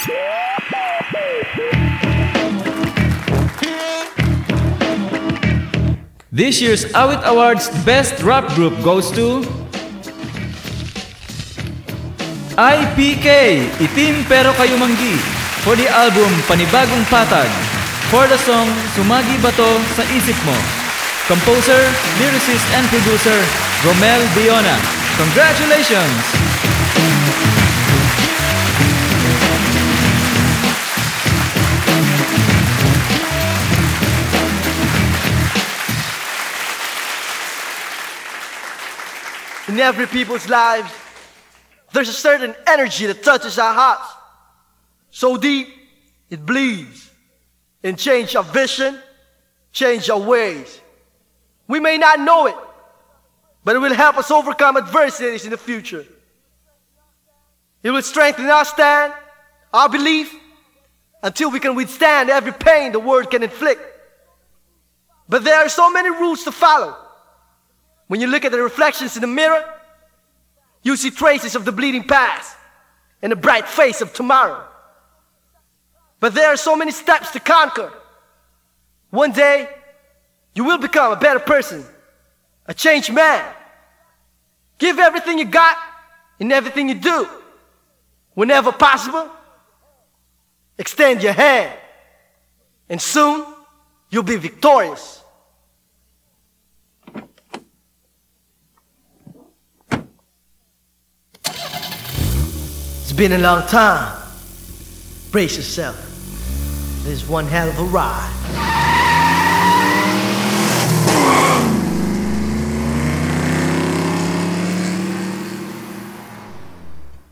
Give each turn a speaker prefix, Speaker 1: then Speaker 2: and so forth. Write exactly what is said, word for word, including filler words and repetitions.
Speaker 1: This year's Awit Awards Best Rap Group goes to I P K, Itim Pero Kayo Manggi, for the album Panibagong Patag, for the song Sumagi Bato Sa Isip Mo. Composer, lyricist and producer Romel Biona. Congratulations!
Speaker 2: In every people's lives, there's a certain energy that touches our hearts. So deep, it bleeds and changes our vision, change our ways. We may not know it, but it will help us overcome adversities in the future. It will strengthen our stand, our belief, until we can withstand every pain the world can inflict. But there are so many rules to follow. When you look at the reflections in the mirror, you see traces of the bleeding past and the bright face of tomorrow. But there are so many steps to conquer. One day, you will become a better person, a changed man. Give everything you got in everything you do. Whenever possible, extend your hand, and soon you'll be victorious. It's been a long time. Brace yourself. This is one hell of a ride.